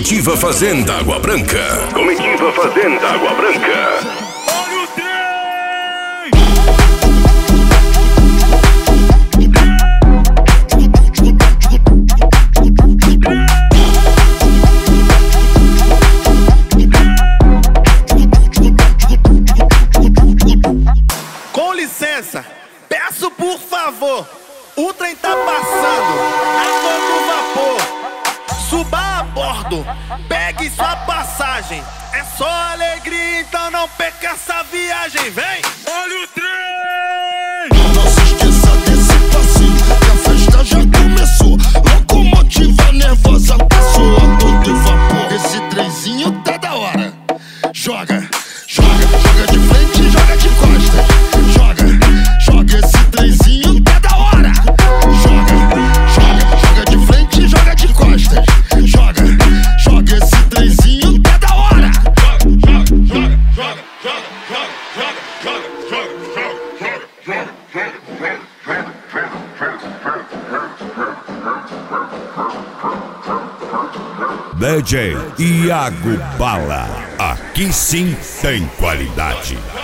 Comitiva Fazenda Água Branca. Comitiva Fazenda Água Branca. Olha o trem! Com licença, peço por favor, o trem tá passando a todo vapor. Suba a bordo, pegue sua passagem. É só alegria, então não perca essa viagem. Vem! Olha o trem! Não se esqueça desse passinho, que a festa já começou. Locomotiva nervosa, passou a todo vapor. Esse trenzinho tá da hora. Joga, joga, joga de frente, joga de costas. Joga, joga, esse trenzinho tá da hora. Joga, joga, joga de frente, joga de costas. Joga, joga, esse trenzinho tá da hora. DJ Iago Bala. Aqui sim tem qualidade.